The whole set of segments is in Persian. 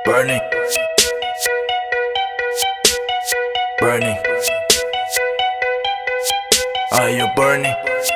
Burning. Burning. Are you burning?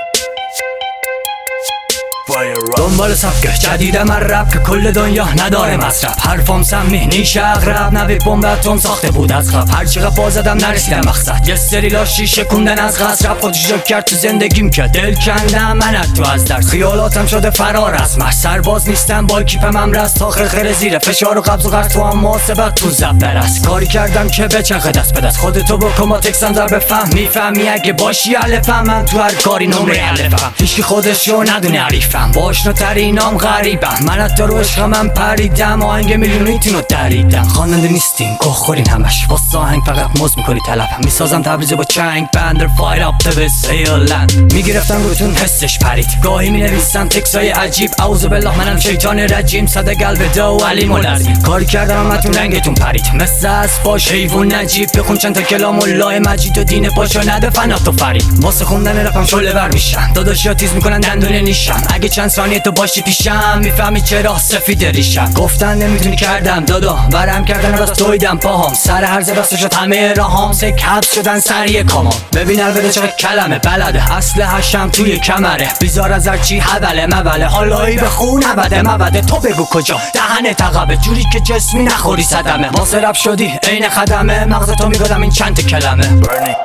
دنبال سبک جدیدم من رپ که کل دنیا نداره مصرف. حرفام سمی نیش اغرب نوی بمب اتم ساخته بود از قبل. هرچی قفا زدم نرسیدم مقصد. یه سری لاشی شکوندن از قصر. رپ خودش جو کرد تو زندگیم که دل کندم من تو از درس. خیالاتم شده فرار از مرز. سرباز نیستم با کیپم امرز. تا خیر زیر فشار و قبض و قرض تو هم محاسبت تو زب درست. کاری کردم که بچرخه دست به دست. خودتو بکن با تکسم در بفهم. میفهمی اگه باشی الفم. من تو هر کاری نمره الفم. هیچکی خودشو ندونه عریفم. آشناترینام غریبم. من حتی رو عشق من پریدم. آهنگ میلیونیتونو دریدم. خواننده نیستین گوه خورین همش. واسه آهنگ فقط موز میکنی تلفم. میسازم تبریز با چنگ بندر فایر آپ تو سیلند. میگرفتم روتون حسش پرید. گاهی مینویسم تکسای عجیب. اعوذ بالله منم شیطان رجیم. صد قلب دو علی مولد. کاری کردم همتون رنگتون پرید. مثل اسباش حیوان نجیب. بخون چند تا کلام الله مجید و دین پاشو نده فنات و فرید. واسه خوندن رپم شعله ور میشم. داداشیا تیز میکنن دندونه نیشم. اگه چند ثانیه تو باشی پیشم میفهمی چرا سفید ریشم. گفتن نمیتونی کردم دادا ورم کردن راست دویدم پاهام. سر هرز راست شد همه راهام. سه کبس شدن سریع کامام. ببین البته چقدر کلمه بلده. اصل هشم توی کمره. بیزار از هرچی حوله مبله. حالایی به خون مبده تو بگو کجا دهنه تقبه. جوری که جسمی نخوری صدمه. واسه رب شدی عین خدمه. مغز تو میگادم این چند کلمه. Burning.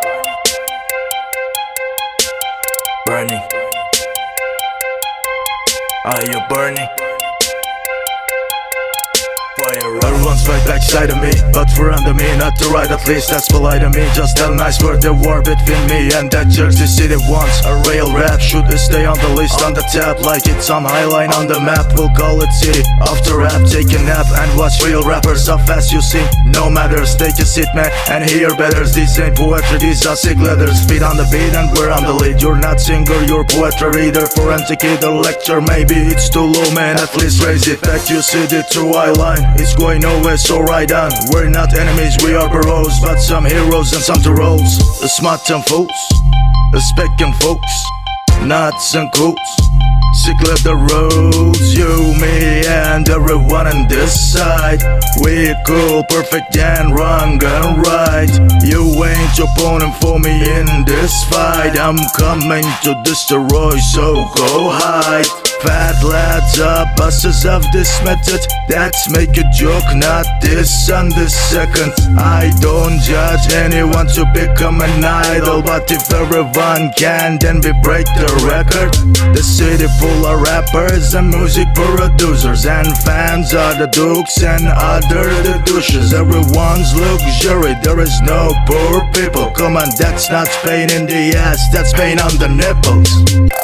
Burning. Are you burning? Everyone's right backside of me, but front of me, not to right, at least that's polite of me. Just tell nice word, the war between me and that Jersey City once. A real rap should stay on the list, on the tab, like it's on highline on the map. We'll call it city. After rap, take a nap and watch real rappers up as you sing. No matters, take a seat man and hear better. These ain't poetry, these are sick letters. Feet on the beat and we're on the lead. You're not singer, you're poetry reader. Forensic either lecture, maybe it's too low man, at least raise it. Back you see the true eye line. It's going nowhere, so right on. We're not enemies, we are bros, but some heroes and some to rolls. Smart and fools, specking folks, nuts and cools. Sick left the roads, you, me, and everyone on this side. We cool, perfect and wrong and right. You ain't opponent for me in this fight. I'm coming to destroy, so go hide. Fat lads are bosses of this method. That's make a joke, not this on this second. I don't judge anyone to become an idol, but if everyone can, then we break the record. The city full of rappers and music producers, and fans are the dukes and other the douches. Everyone's luxury, there is no poor people. Come on, that's not pain in the ass, that's pain on the nipples.